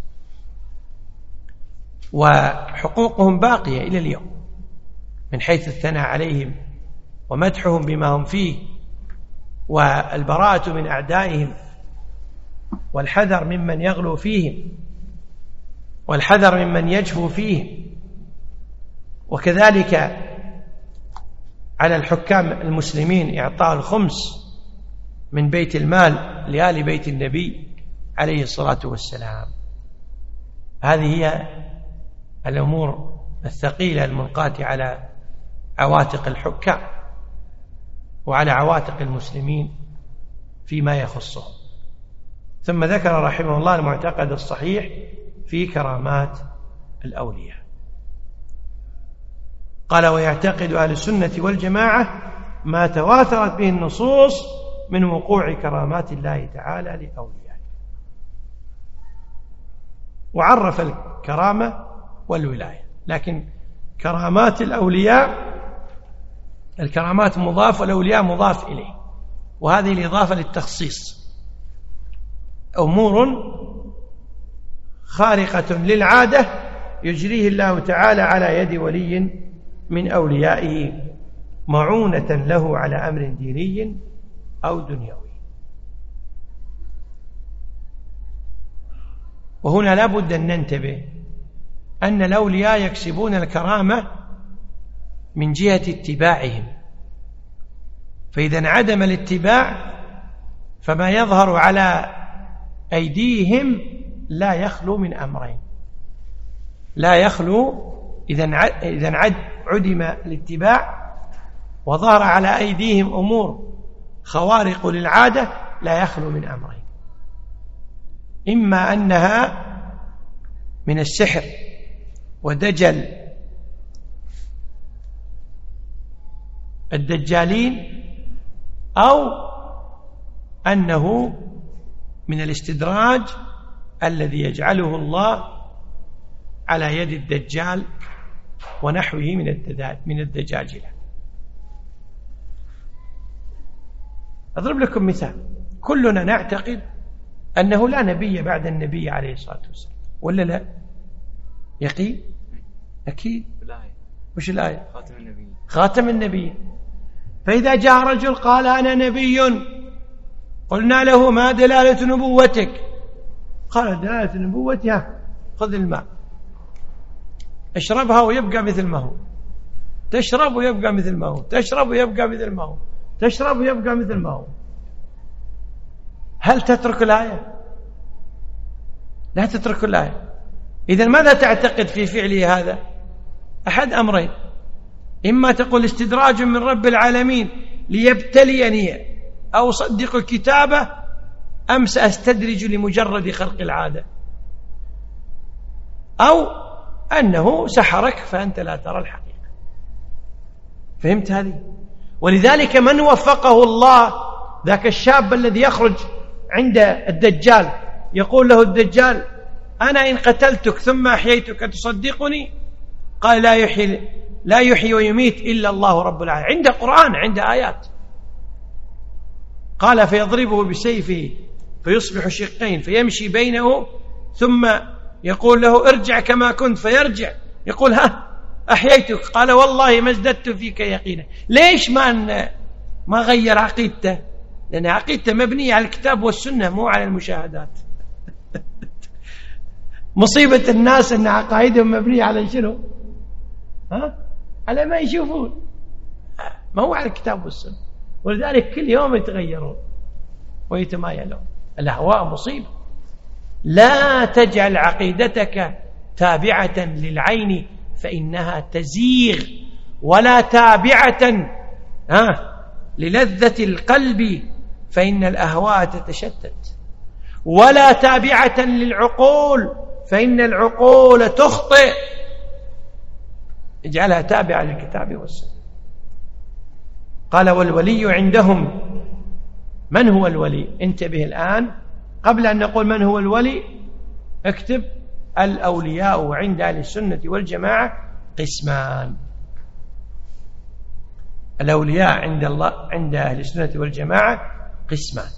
وحقوقهم باقية إلى اليوم من حيث الثناء عليهم ومدحهم بما هم فيه، والبراءة من أعدائهم، والحذر ممن يغلو فيهم، والحذر ممن يجفو فيهم. وكذلك على الحكام المسلمين إعطاء الخمس من بيت المال لآل بيت النبي عليه الصلاة والسلام. هذه هي الأمور الثقيلة الملقاة على عواتق الحكام وعلى عواتق المسلمين فيما يخصهم. ثم ذكر رحمه الله المعتقد الصحيح في كرامات الأولياء. قال ويعتقد أهل السنة والجماعة ما تواترت به النصوص من وقوع كرامات الله تعالى لأوليائه. وعرف الكرامة والولاية، لكن كرامات الأولياء الكرامات مضاف والأولياء مضاف إليه، وهذه الإضافة للتخصيص. أمور خارقة للعادة يجريه الله تعالى على يد ولي من أوليائه معونة له على أمر ديني أو دنيوي. وهنا لا بد أن ننتبه أن الأولياء يكسبون الكرامة من جهة اتباعهم، فإذا انعدم الاتباع فما يظهر على أيديهم لا يخلو من أمرين. لا يخلو إذا عدم الاتباع وظهر على أيديهم أمور خوارق للعادة لا يخلو من أمرين: إما أنها من السحر ودجل الدجالين، أو أنه من الاستدراج الذي يجعله الله على يد الدجال ونحوه من الدجاجلة. أضرب لكم مثال. كلنا نعتقد أنه لا نبي بعد النبي عليه الصلاة والسلام، ولا لا؟ يقين؟ أكيد. وش الآية؟ خاتم النبي. فإذا جاء رجل قال أنا نبي قلنا له ما دلالة نبوتك؟ قال دلالة نبوتها خذ الماء اشربها ويبقى مثل ما هو، تشرب ويبقى مثل ما هو، تشرب ويبقى مثل ما هو، تشرب ويبقى مثل ما هو. هل تترك الآية؟ لا تترك الآية. إذن ماذا تعتقد في فعله هذا؟ أحد أمرين: إما تقول استدراج من رب العالمين ليبتليني أو صدق الكتابة، أم سأستدرج لمجرد خلق العادة، أو أنه سحرك فأنت لا ترى الحقيقة. فهمت هذه؟ ولذلك من وفقه الله ذاك الشاب الذي يخرج عند الدجال يقول له الدجال أنا إن قتلتك ثم أحييتك تصدقني؟ قال لا يحيي ويميت إلا الله رب العالمين. عنده قرآن، عنده آيات. قال فيضربه بسيفه فيصبح شقين فيمشي بينه ثم يقول له ارجع كما كنت فيرجع، يقول ها أحييتك، قال والله ما ازددت فيك يقينا. ليش ما غير عقيدته؟ لأن عقيدته مبنية على الكتاب والسنة مو على المشاهدات. مصيبة الناس أن عقائدهم مبنية على شنو؟ على ما يشوفون، ما هو على الكتاب والسنة. ولذلك كل يوم يتغيرون ويتمايلون. الأهواء مصيبة. لا تجعل عقيدتك تابعة للعين فإنها تزيغ، ولا تابعة للذة القلب فإن الأهواء تتشتت، ولا تابعة للعقول فإن العقول تخطئ. اجعلها تابعة للكتاب والسنة. قال والولي عندهم. من هو الولي؟ انتبه الآن قبل أن نقول من هو الولي اكتب الأولياء عند أهل السنة والجماعة قسمان. الأولياء عند الله عند أهل السنة والجماعة قسمان.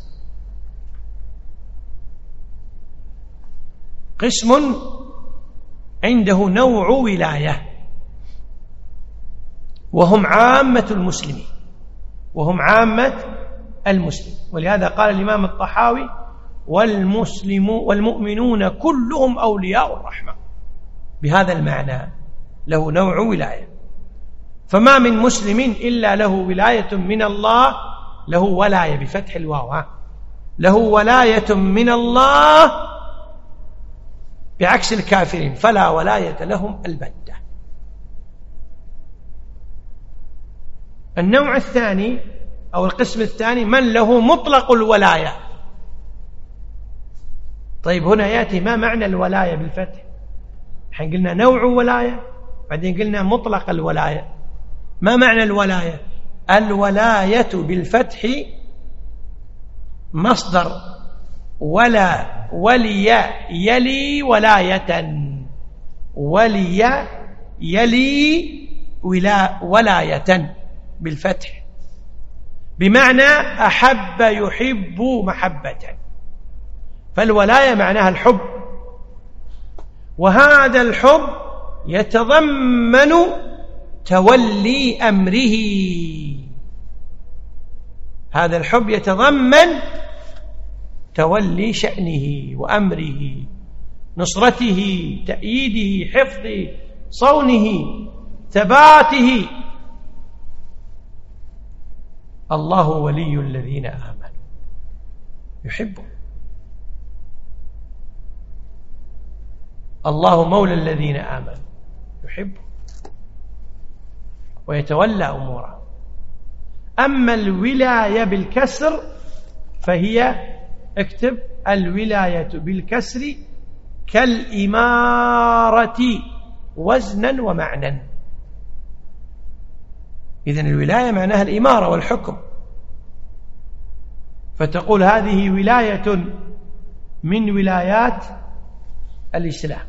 قسم عنده نوع ولاية وهم عامة المسلمين، وهم عامة المسلمين. ولهذا قال الإمام الطحاوي والمؤمنون كلهم أولياء الرحمن، بهذا المعنى له نوع ولاية. فما من مسلم إلا له ولاية من الله، له ولاية بفتح الواو، له ولاية من الله، بعكس الكافرين فلا ولاية لهم البتة. النوع الثاني أو القسم الثاني من له مطلق الولاية. طيب هنا يأتي ما معنى الولاية بالفتح؟ حين قلنا نوع ولاية بعدين قلنا مطلق الولاية. ما معنى الولاية؟ الولاية بالفتح مصدر ولا ولي يلي ولاية، ولي يلي ولاية بالفتح، بمعنى أحب يحب محبة. فالولاية معناها الحب، وهذا الحب يتضمن تولي أمره. هذا الحب يتضمن تولي شأنه وأمره، نصرته، تأييده، حفظه، صونه، ثباته. الله ولي الذين آمنوا يحبه. الله مولى الذين آمنوا يحبه ويتولى أموره. أما الولاية بالكسر فهي اكتب الولاية بالكسر كالإمارة وزنا ومعنى. إذن الولاية معناها الإمارة والحكم، فتقول هذه ولاية من ولايات الإسلام،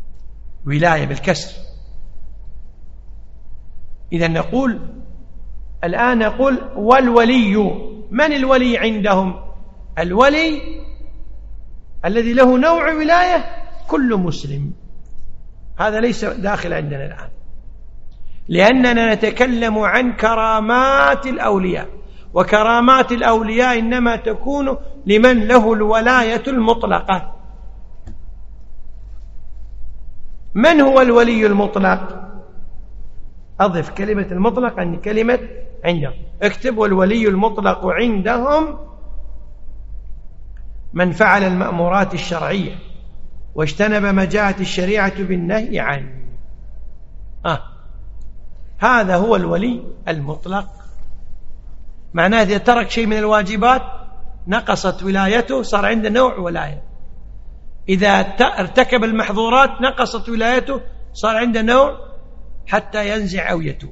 ولاية بالكسر. إذن نقول الآن نقول والولي. من الولي عندهم؟ الولي الذي له نوع ولاية كل مسلم، هذا ليس داخل عندنا الآن، لأننا نتكلم عن كرامات الأولياء، وكرامات الأولياء إنما تكون لمن له الولاية المطلقة. من هو الولي المطلق؟ أضف كلمة المطلق عن كلمة عندهم، اكتب والولي المطلق عندهم من فعل المأمورات الشرعية واجتنب ما جاءت الشريعة بالنهي عنه. هذا هو الولي المطلق. معناه إذا ترك شيء من الواجبات نقصت ولايته، صار عنده نوع ولاية. إذا ارتكب المحظورات نقصت ولايته، صار عنده نوع حتى ينزع أو يتوب،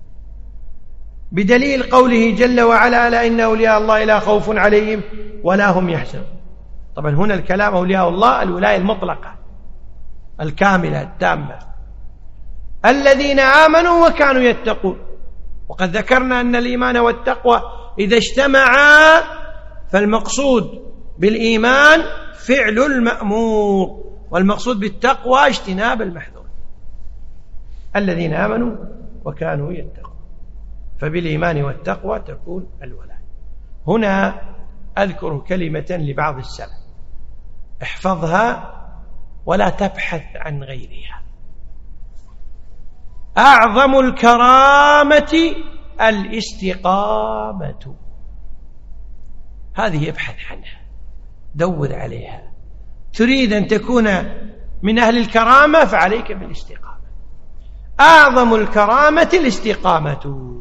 بدليل قوله جل وعلا: ألا إن أولياء الله لا خوف عليهم ولا هم يحزنون. طبعا هنا الكلام أولياء الله الولاية المطلقة الكاملة التامة، الذين آمنوا وكانوا يتقون. وقد ذكرنا أن الإيمان والتقوى إذا اجتمعا فالمقصود بالإيمان فعل المأمور، والمقصود بالتقوى اجتناب المحذور. الذين آمنوا وكانوا يتقون، فبالإيمان والتقوى تكون الولاية. هنا أذكر كلمة لبعض السلف، احفظها ولا تبحث عن غيرها: أعظم الكرامة الاستقامة. هذه ابحث عنها، دور عليها. تريد أن تكون من أهل الكرامة فعليك بالاستقامة. أعظم الكرامة الاستقامة.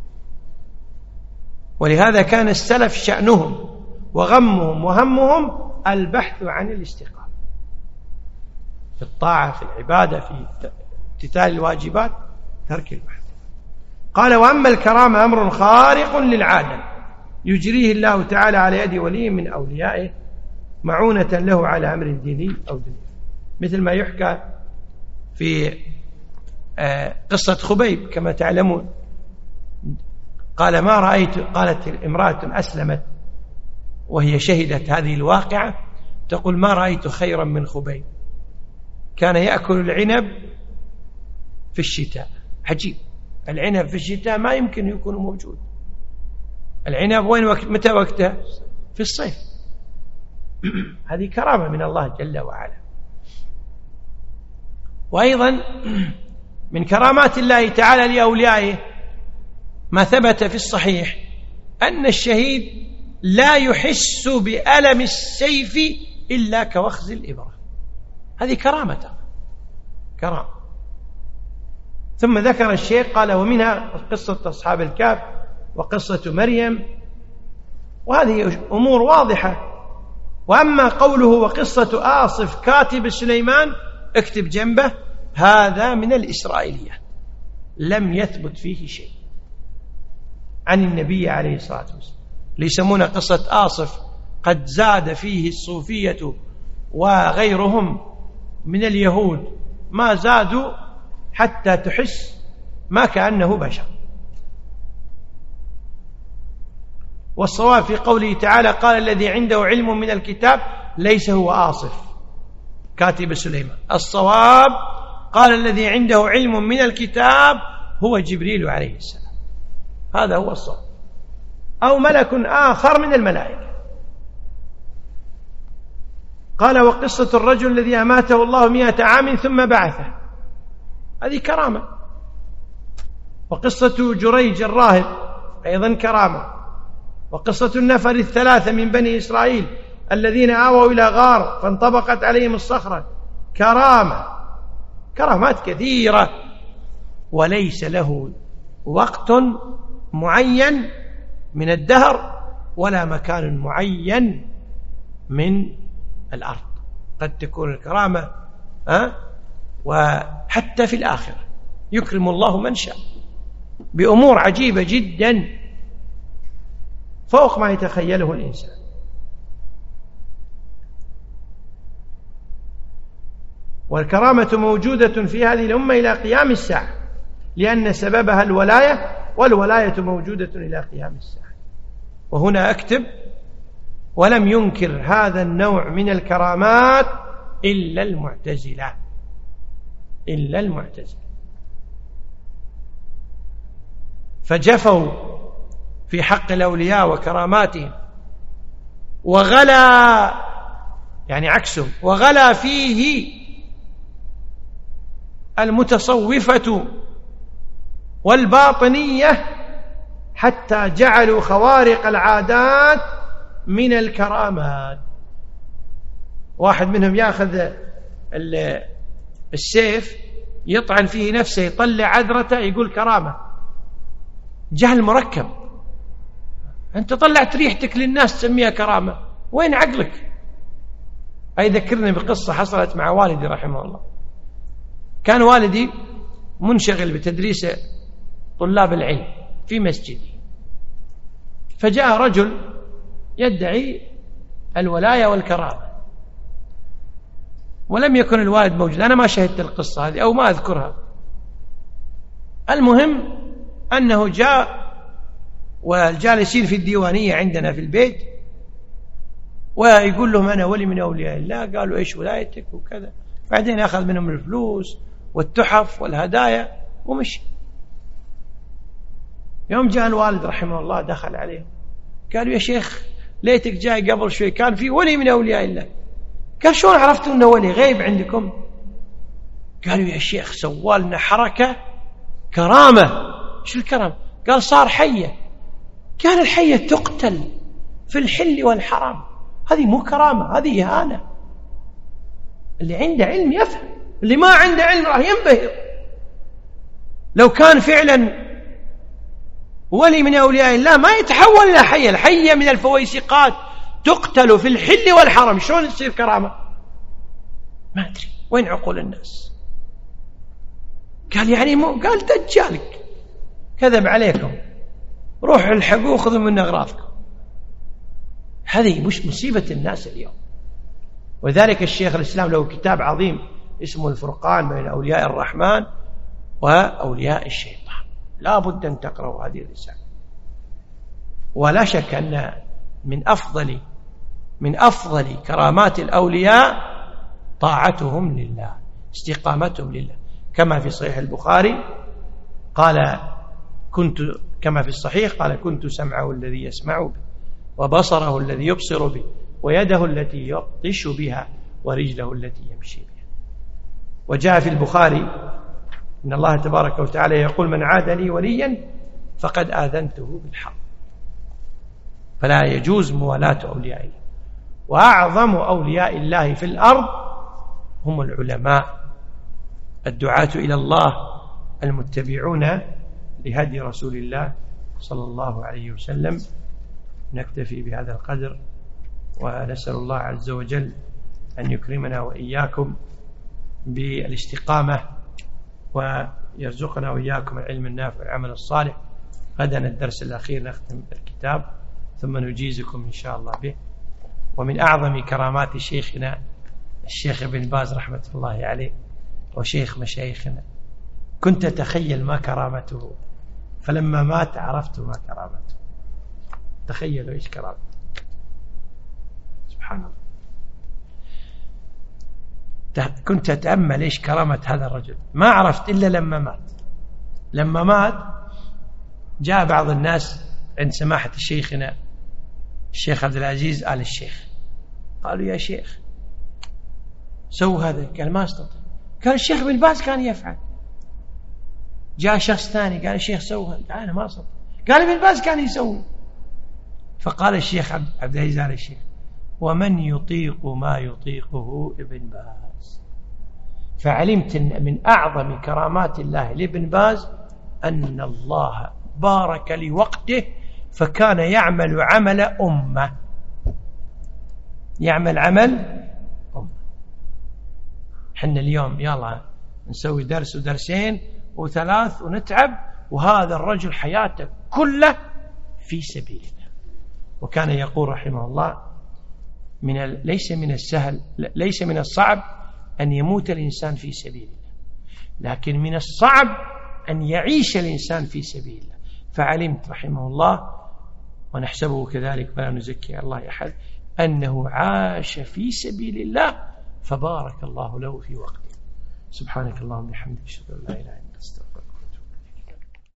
ولهذا كان السلف شأنهم وغمهم وهمهم البحث عن الاستقامة في الطاعة، في العبادة، في امتثال الواجبات، ترك المحظورات. قال: وأما الكرامة أمر خارق للعادة يجريه الله تعالى على يد ولي من أوليائه معونة له على أمر ديني أو دنيا، مثل ما يحكى في قصة خبيب كما تعلمون. قال: ما رأيت، قالت امرأة أسلمت وهي شهدت هذه الواقعة، تقول: ما رأيت خيرا من خبيب، كان يأكل العنب في الشتاء. عجيب، العنب في الشتاء ما يمكن يكون موجود. العنب وين متى وقته؟ في الصيف. هذه كرامة من الله جل وعلا. وأيضا من كرامات الله تعالى لأوليائه ما ثبت في الصحيح أن الشهيد لا يحس بألم السيف إلا كوخز الإبرة. هذه كرامة. ثم ذكر الشيخ قال: ومنها قصة أصحاب الكهف وقصة مريم، وهذه أمور واضحة. وأما قوله وقصة آصف كاتب سليمان، اكتب جنبه: هذا من الإسرائيليات، لم يثبت فيه شيء عن النبي عليه الصلاة والسلام. ليسمون قصة آصف قد زاد فيه الصوفية وغيرهم من اليهود، ما زادوا حتى تحس ما كأنه بشر. والصواب في قوله تعالى: قال الذي عنده علم من الكتاب ليس هو آصف كاتب سليمان. الصواب قال الذي عنده علم من الكتاب هو جبريل عليه السلام. هذا هو الصواب، أو ملك آخر من الملائكة. قال: وقصة الرجل الذي أماته الله 100 عام ثم بعثه، هذه كرامة. وقصة جريج الراهب أيضا كرامة. وقصة النفر 3 من بني إسرائيل الذين آووا إلى غار فانطبقت عليهم الصخرة، كرامة. كرامات كثيرة، وليس له وقت معين من الدهر ولا مكان معين من الأرض. قد تكون الكرامة وحتى في الآخرة يكرم الله من شاء بأمور عجيبة جدا فوق ما يتخيله الإنسان. والكرامة موجودة في هذه الأمة إلى قيام الساعة، لأن سببها الولاية والولاية موجودة إلى قيام الساعة. وهنا أكتب: ولم ينكر هذا النوع من الكرامات إلا المعتزلة، إلا المعتزلة، فجفوا في حق الأولياء وكراماتهم، وغلا يعني عكسهم، وغلا فيه المتصوفة والباطنية حتى جعلوا خوارق العادات من الكرامات. واحد منهم يأخذ السيف يطعن فيه نفسه، يطلع عذرته، يقول كرامة. جهل مركب. أنت طلعت ريحتك للناس تسميها كرامة، وين عقلك؟ أي ذكرني بقصة حصلت مع والدي رحمه الله. كان والدي منشغل بتدريس طلاب العلم في مسجدي، فجاء رجل يدعي الولاية والكرامة، ولم يكن الوالد موجود. أنا ما شهدت القصة هذه أو ما أذكرها. المهم أنه جاء، والجالسين في الديوانية عندنا في البيت، ويقول لهم أنا ولي من أولياء الله. قالوا إيش ولايتك وكذا. بعدين أخذ منهم الفلوس والتحف والهدايا ومشي. يوم جاء الوالد رحمه الله دخل عليهم، قالوا يا شيخ ليتك جاي قبل شوي، كان في ولي من أولياء الله. قال شلون عرفتوا أنه ولي غيب عندكم؟ قالوا يا شيخ سوالنا حركة كرامة. شو الكرامة؟ قال صار حية. قال الحية تقتل في الحل والحرام، هذه مو كرامة، هذه إهانة. اللي عنده علم يفهم، اللي ما عنده علم راح ينبهر. لو كان فعلا ولي من أولياء الله ما يتحول إلى حية. الحية من الفويسقات تقتل في الحل والحرام، شلون تصير كرامة؟ ما أدري وين عقول الناس. قال يعني مو، قال دجالك كذب عليكم، روحوا الحقوه خذوا من أغراضكم. هذه مش مصيبة الناس اليوم. وذلك الشيخ الإسلام له كتاب عظيم اسمه الفرقان بين أولياء الرحمن وأولياء الشيطان، لا بد أن تقرأوا هذه الرسالة. ولا شك أن من أفضل كرامات الأولياء طاعتهم لله، استقامتهم لله، كما في صحيح البخاري قال كما في الصحيح قال كنت سمعه الذي يسمع به، وبصره الذي يبصر به، ويده التي يبطش بها، ورجله التي يمشي بها. وجاء في البخاري إن الله تبارك وتعالى يقول من عاد لي وليا فقد آذنته بالحرب. فلا يجوز موالاة أولياء الله. وأعظم أولياء الله في الأرض هم العلماء الدعاة إلى الله المتبعون لهدي رسول الله صلى الله عليه وسلم. نكتفي بهذا القدر، ونسأل الله عز وجل أن يكرمنا وإياكم بالاستقامة، ويرزقنا وإياكم العلم النافع والعمل الصالح. غدا الدرس الأخير نختم الكتاب، ثم نجيزكم إن شاء الله به. ومن أعظم كرامات شيخنا الشيخ ابن باز رحمة الله عليه وشيخ مشايخنا، كنت أتخيل ما كرامته، فلما مات عرفت ما كرامته. تخيلوا إيش كرامته، سبحان الله. كنت أتأمل إيش كرامة هذا الرجل، ما عرفت إلا لما مات. لما مات جاء بعض الناس عند سماحة شيخنا الشيخ عبد العزيز آل الشيخ، قالوا يا شيخ سو هذا. قال ما استطيع. قال الشيخ بن باز كان يفعل. جاء شخص ثاني قال الشيخ سو هذا، قال أنا ما استطيع. قال ابن باز كان يسوي. فقال الشيخ عبد العزيز آل الشيخ ومن يطيق ما يطيقه ابن باز. فعلمت أن من أعظم كرامات الله لابن باز أن الله بارك لوقته، فكان يعمل عمل أمة، يعمل عمل أمة. حنا اليوم يلا نسوي درس ودرسين وثلاث ونتعب، وهذا الرجل حياته كله في سبيل الله. وكان يقول رحمه الله ليس من الصعب أن يموت الإنسان في سبيل الله، لكن من الصعب أن يعيش الإنسان في سبيل الله. فعلمت رحمه الله، ونحسبه كذلك فلا نزكي على الله أحد، أنه عاش في سبيل الله فبارك الله له في وقته. سبحانك اللهم وبحمدك، أشهد أن لا إله إلا أنت.